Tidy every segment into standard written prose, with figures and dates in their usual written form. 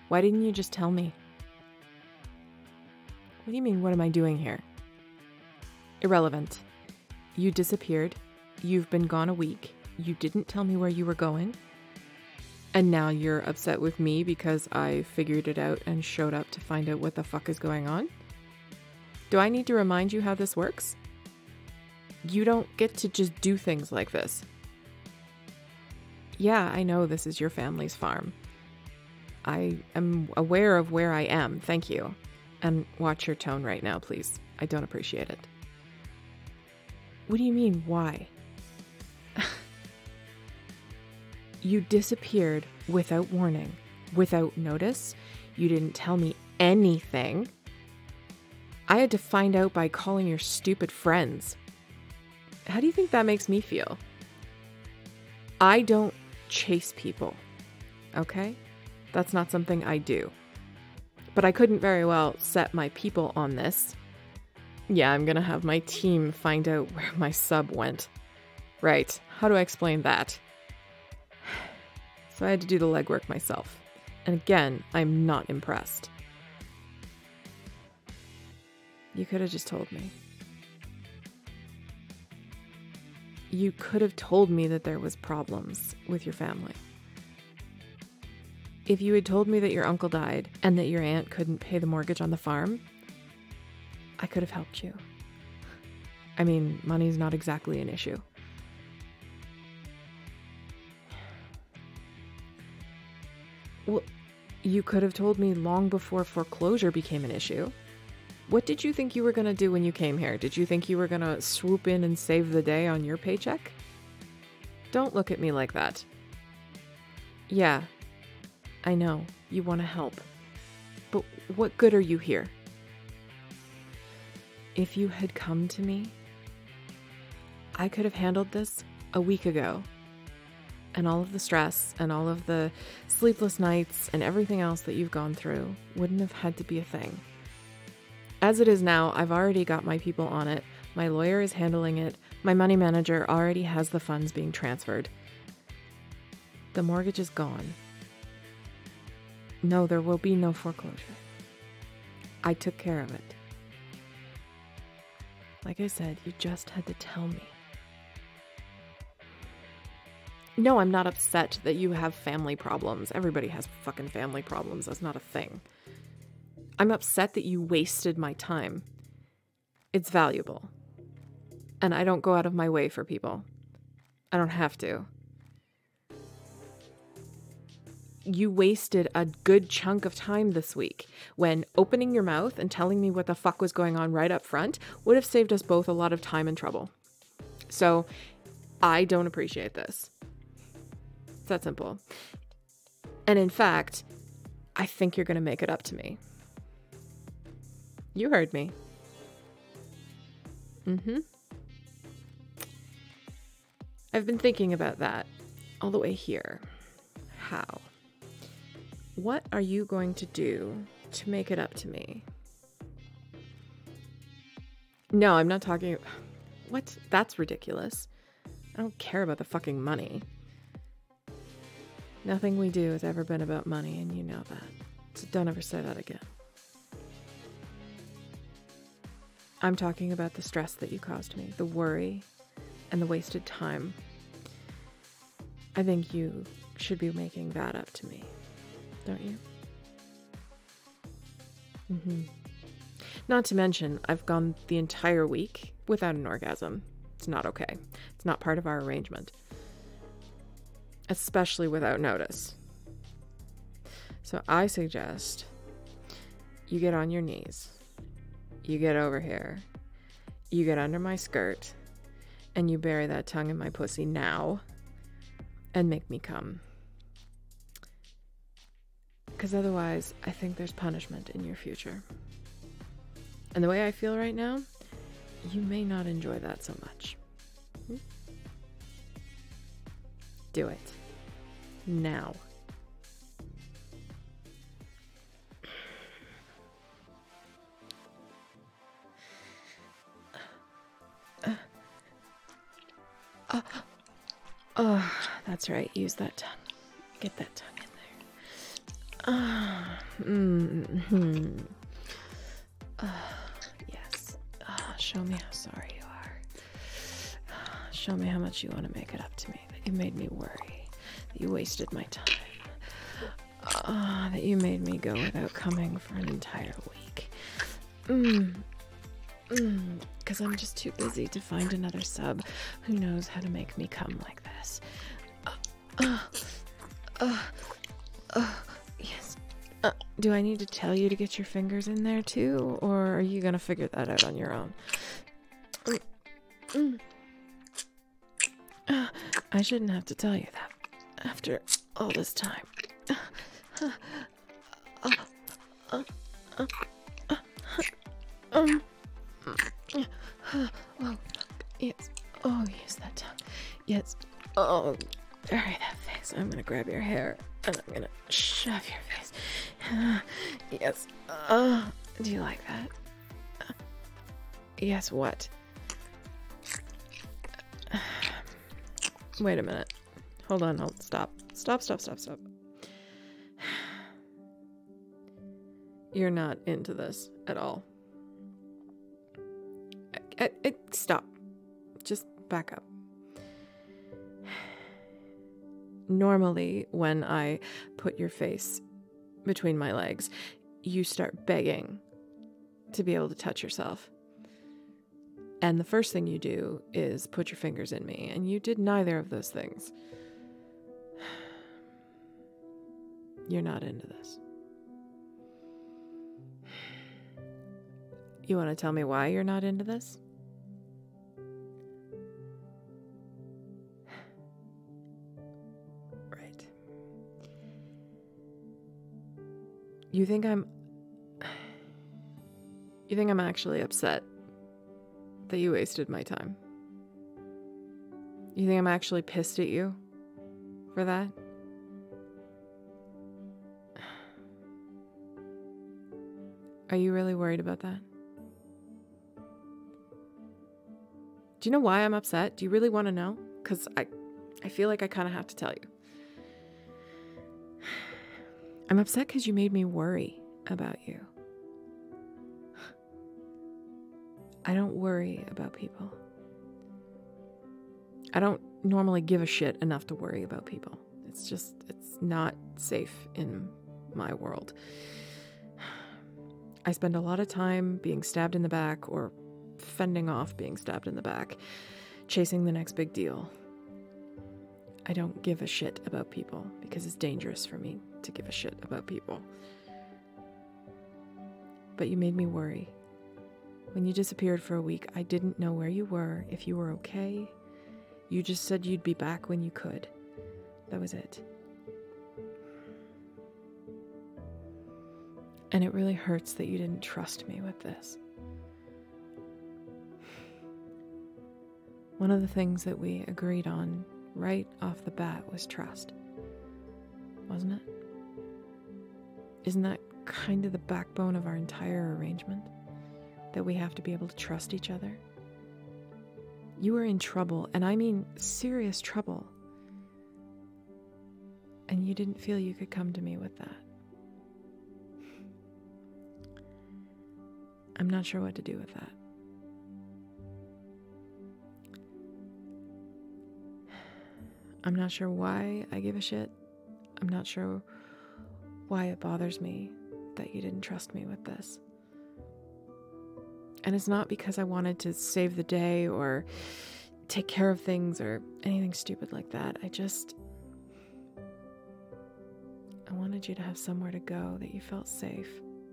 Why didn't you just tell me? What do you mean, what am I doing here? Irrelevant. You disappeared. You've been gone a week. You didn't tell me where you were going. And now you're upset with me because I figured it out and showed up to find out what the fuck is going on? Do I need to remind you how this works? You don't get to just do things like this. Yeah, I know this is your family's farm. I am aware of where I am, thank you. And watch your tone right now, please. I don't appreciate it. What do you mean, why? You disappeared without warning, without notice. You didn't tell me anything. I had to find out by calling your stupid friends. How do you think that makes me feel? I don't chase people, okay? That's not something I do. But I couldn't very well set my people on this. Yeah, I'm gonna have my team find out where my sub went. Right, how do I explain that? So I had to do the legwork myself. And again, I'm not impressed. You could have just told me. You could have told me that there was problems with your family. If you had told me that your uncle died and that your aunt couldn't pay the mortgage on the farm, I could have helped you. I mean, money's not exactly an issue. Well, you could have told me long before foreclosure became an issue. What did you think you were going to do when you came here? Did you think you were going to swoop in and save the day on your paycheck? Don't look at me like that. Yeah, I know, you want to help. But what good are you here? If you had come to me, I could have handled this a week ago. And all of the stress and all of the sleepless nights and everything else that you've gone through wouldn't have had to be a thing. As it is now, I've already got my people on it. My lawyer is handling it. My money manager already has the funds being transferred. The mortgage is gone. No, there will be no foreclosure. I took care of it. Like I said, you just had to tell me. No, I'm not upset that you have family problems. Everybody has fucking family problems. That's not a thing. I'm upset that you wasted my time. It's valuable. And I don't go out of my way for people. I don't have to. You wasted a good chunk of time this week when opening your mouth and telling me what the fuck was going on right up front would have saved us both a lot of time and trouble. So I don't appreciate this. It's that simple. And in fact, I think you're going to make it up to me. You heard me. I've been thinking about that all the way here. How? What are you going to do to make it up to me? No, I'm not talking... What? That's ridiculous. I don't care about the fucking money. Nothing we do has ever been about money, and you know that. So don't ever say that again. I'm talking about the stress that you caused me, the worry, and the wasted time. I think you should be making that up to me, don't you? Not to mention, I've gone the entire week without an orgasm. It's not okay. It's not part of our arrangement. Especially without notice. So I suggest you get on your knees. You get over here. You get under my skirt. And you bury that tongue in my pussy now. And make me come. Because otherwise, I think there's punishment in your future. And the way I feel right now, you may not enjoy that so much. Do it. Now. Oh, that's right. Use that tongue. Get that tongue in Yes. Show me how sorry you are. Show me how much you want to make it up to me. That you made me worry. That you wasted my time. That you made me go without coming for an entire week. Because I'm just too busy to find another sub who knows how to make me come like this. Yes. Do I need to tell you to get your fingers in there too, or are you gonna figure that out on your own? I shouldn't have to tell you that after all this time. Oh, yes. Oh, use that tongue. Yes. Oh, alright, that face. I'm gonna grab your hair and I'm gonna shove your face. Yes. Do you like that? Yes, what? Wait a minute. Hold on, stop. Stop. You're not into this at all. Stop. Just back up. Normally, when I put your face between my legs, you start begging to be able to touch yourself. And the first thing you do is put your fingers in me, and you did neither of those things. You're not into this. You want to tell me why you're not into this? Right. You think I'm actually upset that you wasted my time? You think I'm actually pissed at you for that? Are you really worried about that? Do you know why I'm upset? Do you really want to know? Because I feel like I kind of have to tell you. I'm upset because you made me worry about you. I don't worry about people. I don't normally give a shit enough to worry about people. It's not safe in my world. I spend a lot of time being stabbed in the back or fending off being stabbed in the back, chasing the next big deal. I don't give a shit about people because it's dangerous for me to give a shit about people. But you made me worry. When you disappeared for a week, I didn't know where you were, if you were okay. You just said you'd be back when you could. That was it. And it really hurts that you didn't trust me with this. One of the things that we agreed on right off the bat was trust. Wasn't it? Isn't that kind of the backbone of our entire arrangement? That we have to be able to trust each other? You were in trouble, and I mean serious trouble. And you didn't feel you could come to me with that. I'm not sure what to do with that. I'm not sure why I give a shit. I'm not sure why it bothers me that you didn't trust me with this. And it's not because I wanted to save the day or take care of things or anything stupid like that. I wanted you to have somewhere to go that you felt safe.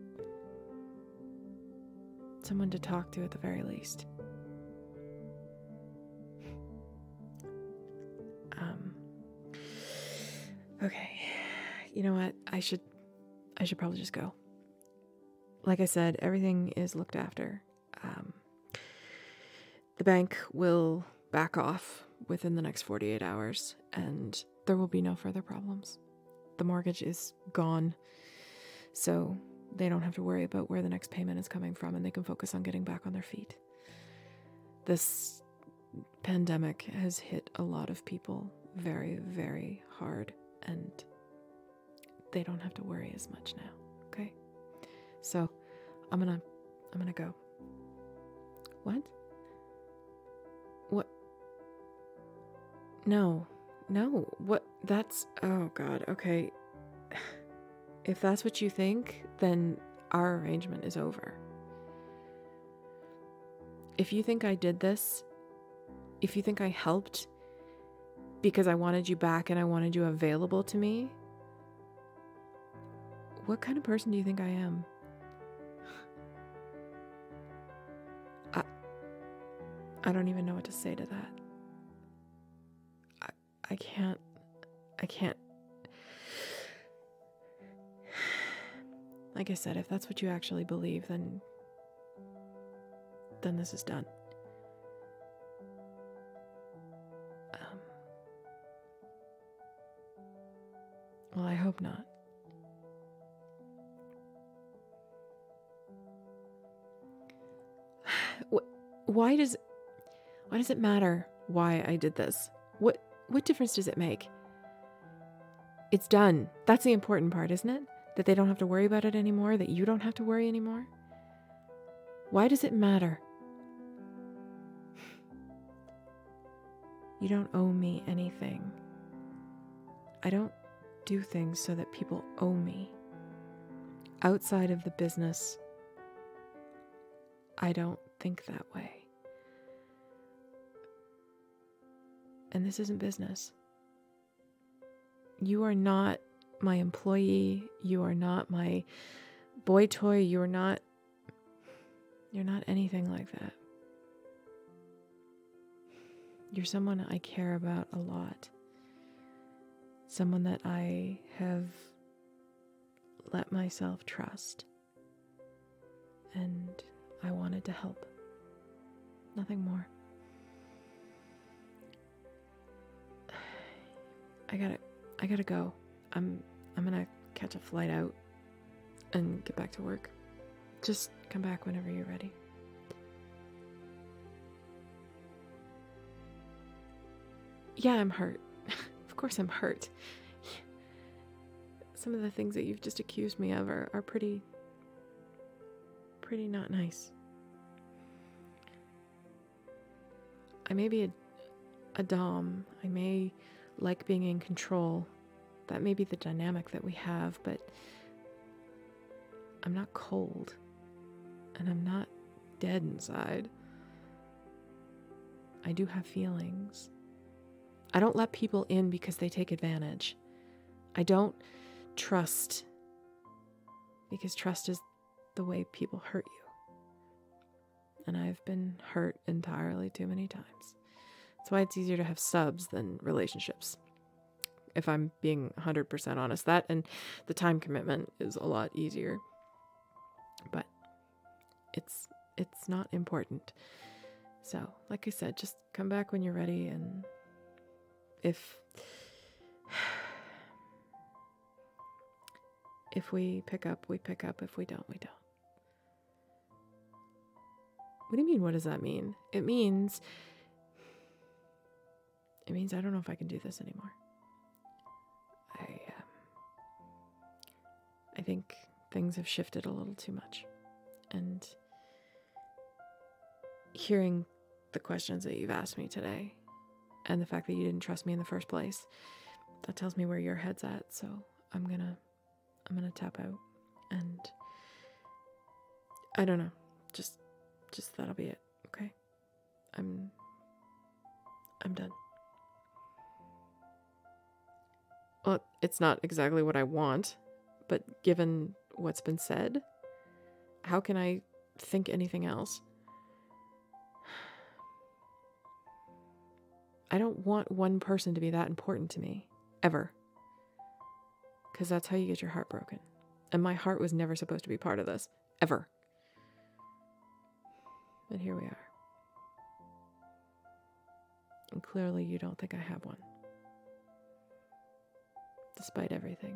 Someone to talk to at the very least. Okay. You know what? I should probably just go. Like I said, everything is looked after. The bank will back off within the next 48 hours, and there will be no further problems. The mortgage is gone, so they don't have to worry about where the next payment is coming from, and they can focus on getting back on their feet. This pandemic has hit a lot of people very, very hard, and they don't have to worry as much now. Okay? So I'm gonna go. What? What? No. What? That's, oh God. Okay. If that's what you think, then our arrangement is over. If you think I did this, if you think I helped because I wanted you back and I wanted you available to me, what kind of person do you think I am? I don't even know what to say to that. I can't. Like I said, if that's what you actually believe, then this is done. Well, I hope not. Why does it matter why I did this? What difference does it make? It's done. That's the important part, isn't it? That they don't have to worry about it anymore, that you don't have to worry anymore. Why does it matter? You don't owe me anything. I don't do things so that people owe me. Outside of the business, I don't think that way. And this isn't business. You are not my employee. You are not my boy toy. You're not anything like that. You're someone I care about a lot. Someone that I have let myself trust. And I wanted to help. Nothing more. I gotta go. I'm gonna catch a flight out and get back to work. Just come back whenever you're ready. Yeah, I'm hurt. Of course I'm hurt. Some of the things that you've just accused me of are pretty not nice. I may be a dom. I may like being in control. That may be the dynamic that we have, but I'm not cold. And I'm not dead inside. I do have feelings. I don't let people in because they take advantage. I don't trust because trust is the way people hurt you. And I've been hurt entirely too many times. That's why it's easier to have subs than relationships. If I'm being 100% honest, that and the time commitment is a lot easier. But it's not important. So, like I said, just come back when you're ready, and if we pick up, we pick up. If we don't, we don't. What do you mean? What does that mean? It means I don't know if I can do this anymore. I think things have shifted a little too much. And hearing the questions that you've asked me today and the fact that you didn't trust me in the first place, that tells me where your head's at. So I'm gonna tap out, and I don't know, just that'll be it. Okay. I'm done. Well, it's not exactly what I want, but given what's been said, how can I think anything else? I don't want one person to be that important to me, ever. Because that's how you get your heart broken. And my heart was never supposed to be part of this, ever. But here we are. And clearly you don't think I have one. Despite everything.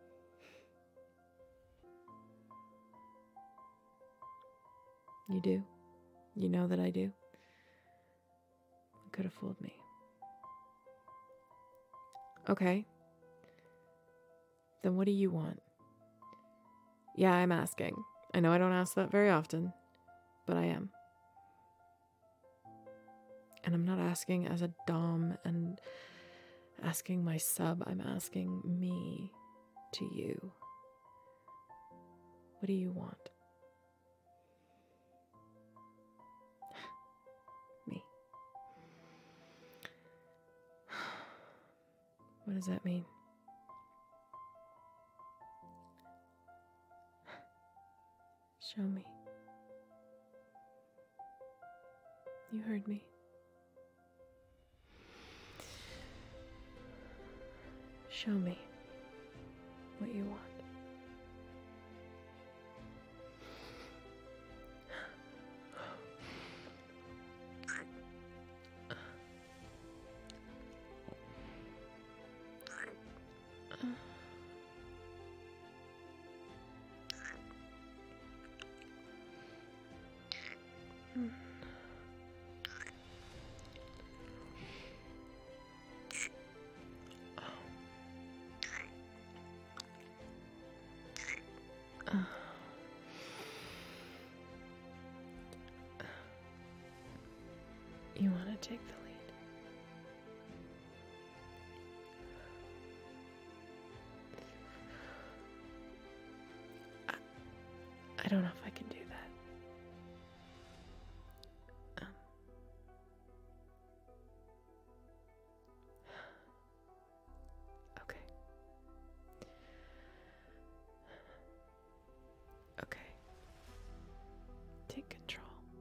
You do. You know that I do. You could have fooled me. Okay. Then what do you want? Yeah, I'm asking. I know I don't ask that very often, but I am. And I'm not asking as a dom and asking my sub. I'm asking me to you. What do you want? Me. What does that mean? Show me. You heard me. Show me what you want. You want to take the lead? I don't know if I can do that. Okay. Okay. Take control.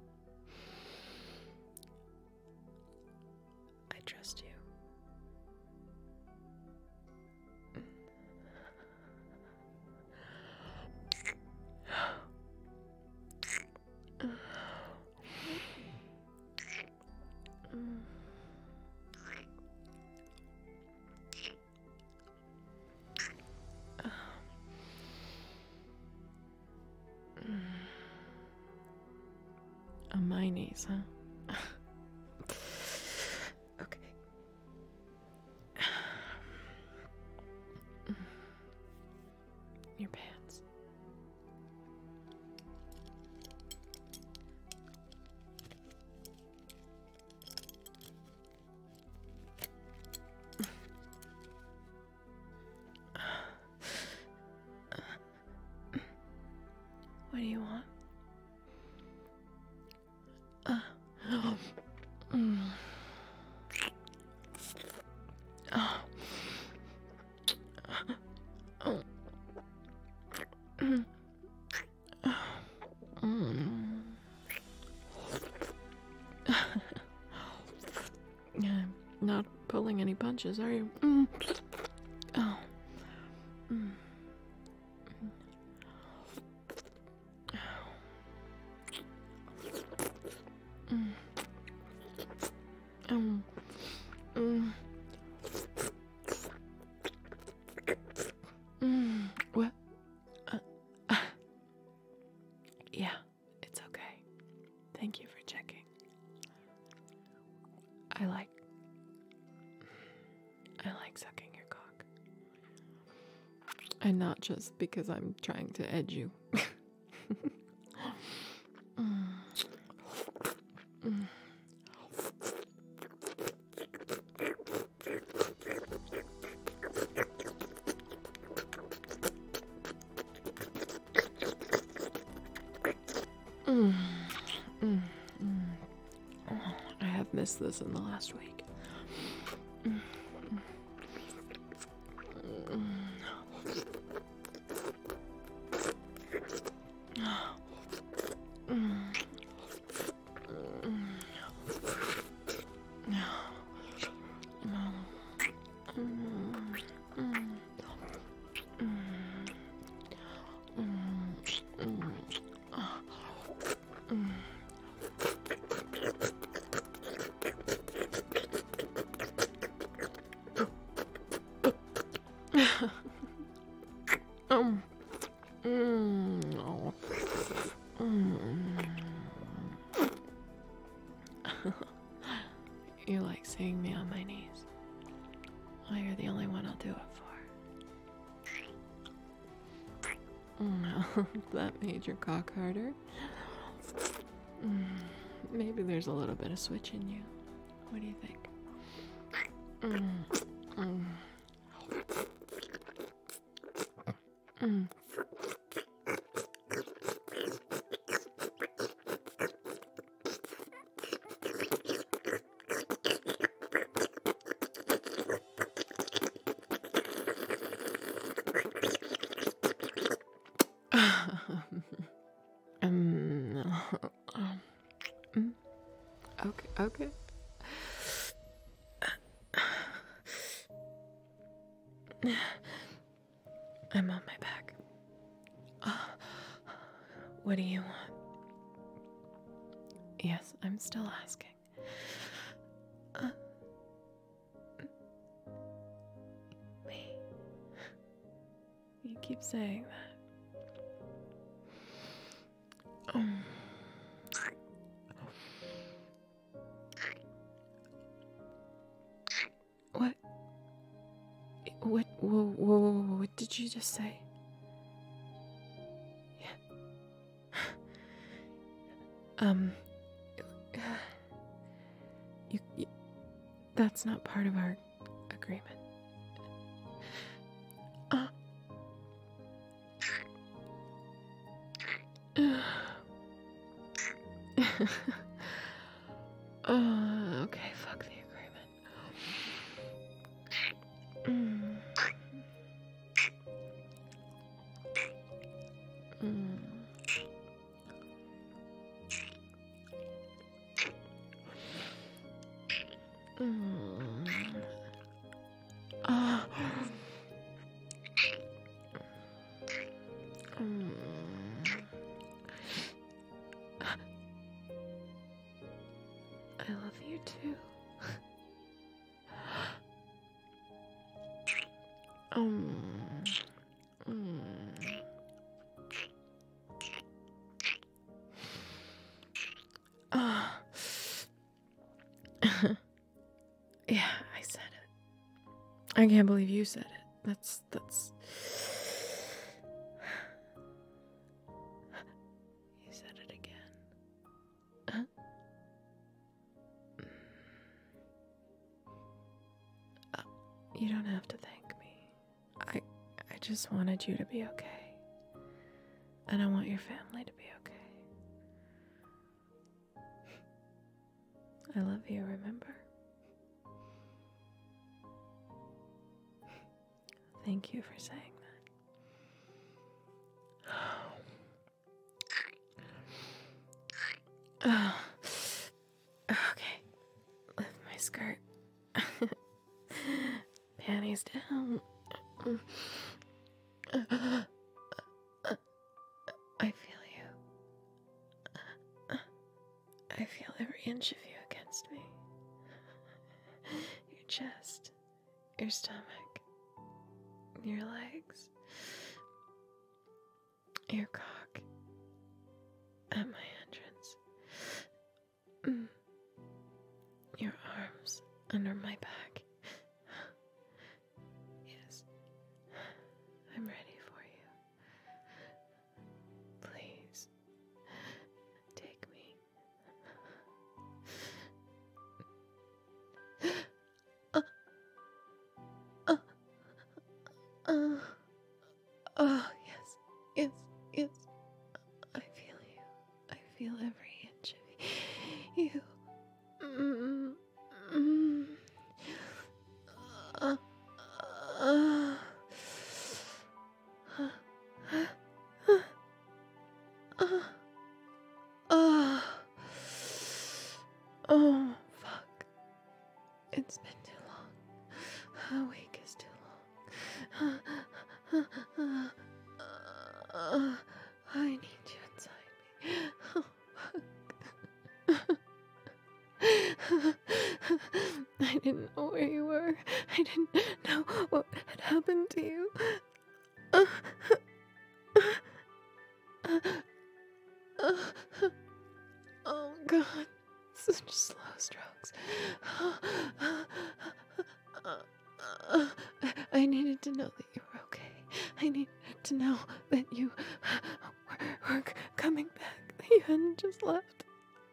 I trust you. On my knees, huh? Okay. Your pants. What do you want? Not pulling any punches, are you? Oh. What? Yeah, it's okay. Thank you for checking. I like sucking your cock. And not just because I'm trying to edge you. I have missed this in the last week. You like seeing me on my knees? Well, you're the only one I'll do it for. That made your cock harder. Maybe there's a little bit of switch in you. What do you think? Okay. I'm on my back. What do you want? Yes, I'm still asking. Me. You keep saying that. What did you just say? Yeah. You that's not part of our agreement. Okay, fuck the agreement. I love you too. Yeah, I said it. I can't believe you said it. That's... You said it again. Huh? You don't have to thank me. I just wanted you to be okay. And I want your family to be okay. I love you, remember? Thank you for saying that. Okay. Lift my skirt. Panties down. I feel you. I feel every inch of you against me. Your chest, your stomach, your legs, your cock at my entrance, your arms under my back. Yes, I'm ready for you. Please, take me. Oh, yes. I feel you. I feel every inch of you. Oh, fuck. It's been too long. A week is too long. I need you inside me. Oh, fuck. I didn't know where you were. I didn't know what had happened to you. Oh, God. Such slow strokes. I needed to know that you were okay. I needed to know that you coming back. You hadn't just left.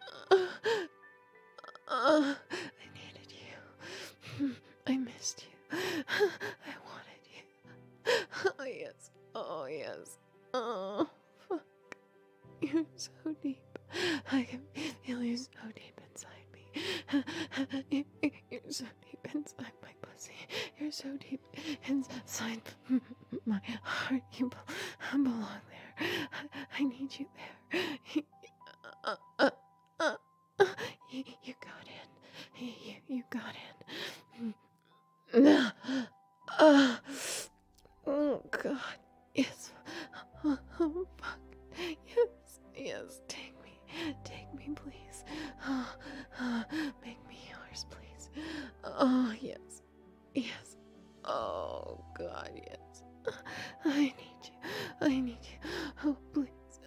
I needed you. I missed you. I wanted you. Oh, yes. Oh, yes. Oh, fuck. You're so deep. I can feel you so deep inside me. You're so deep inside my pussy. You're so deep inside my heart. You belong there. I need you there. You got in. You got in. Oh, God. Yes. Oh, fuck. Yes. Take me, please. Make me yours, please. Oh, yes. Yes. Oh, God, yes. I need you. Oh, please.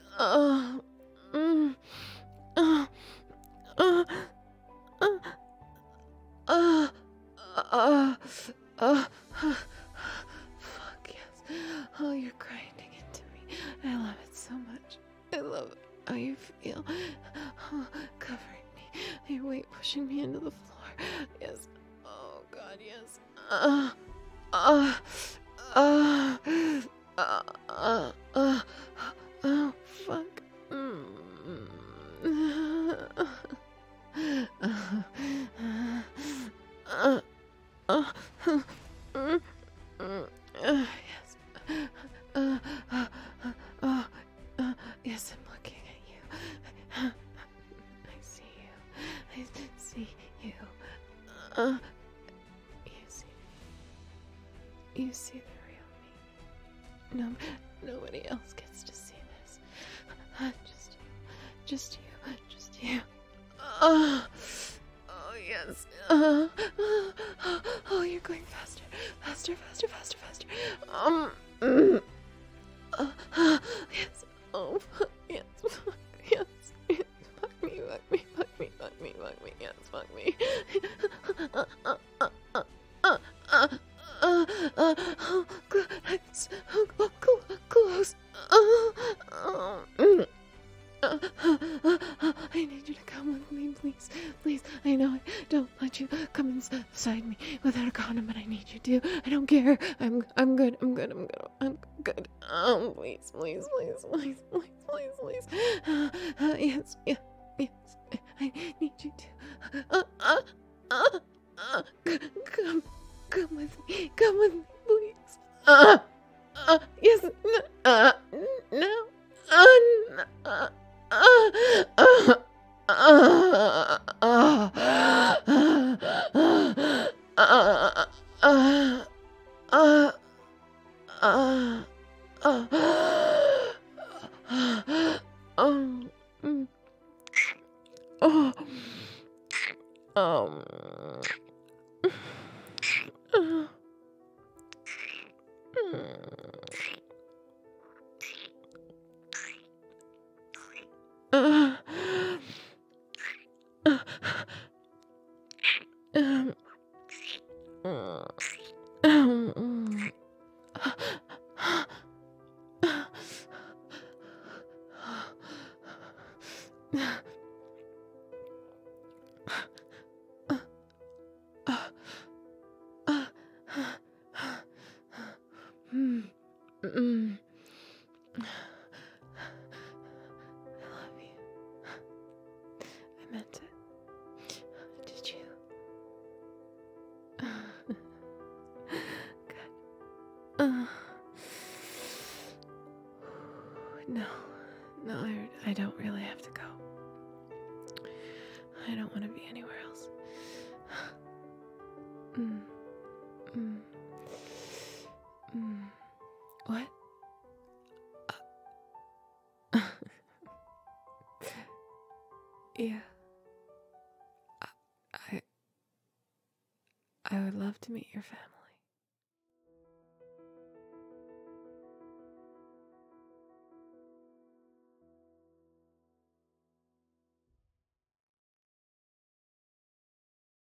Fuck, yes. Oh, you're grinding into me. I love it so much. I love how you feel. Oh, covering me. Your weight pushing me into the floor. Yes. Oh, God, yes. Oh, fuck. Yes. Yes, I'm looking at you. I see you. I see you. You see the real me. No, nobody else gets to see this. Just you. Oh, yes. Oh, you're going faster. Yes. Oh, yes. Yes. Fuck me. Yes, fuck me. Close. I need you to come with me, please. I know I don't let you come inside me without a condom, but I need you to. I don't care. I'm good. Please. Yes. I need you to. Come with me, please. Yes. No. Meant it. Did you? Good. No, I don't really have to go. I don't want to be anywhere else. What? Yeah. I would love to meet your family.